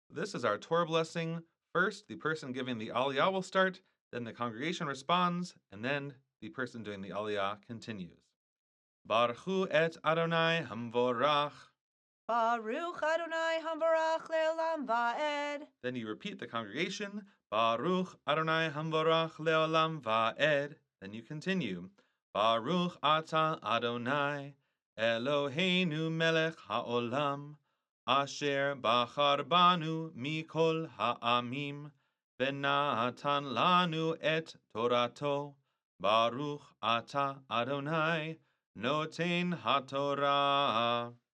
This is our Torah blessing. First, the person giving the Aliyah will start, then the congregation responds, and then the person doing the Aliyah continues. Baruchu et Adonai Hamvorach. Baruch Adonai Hamvarach Leolam Va'ed. Then you repeat the congregation, Baruch Adonai Hamvorach Leolam Va'ed. Then you continue, Baruch Ata Adonai Eloheinu Melech HaOlam Asher Bachar Banu Mikol Ha'amim Venatan Lanu et Torato Baruch Ata Adonai Noten HaTorah.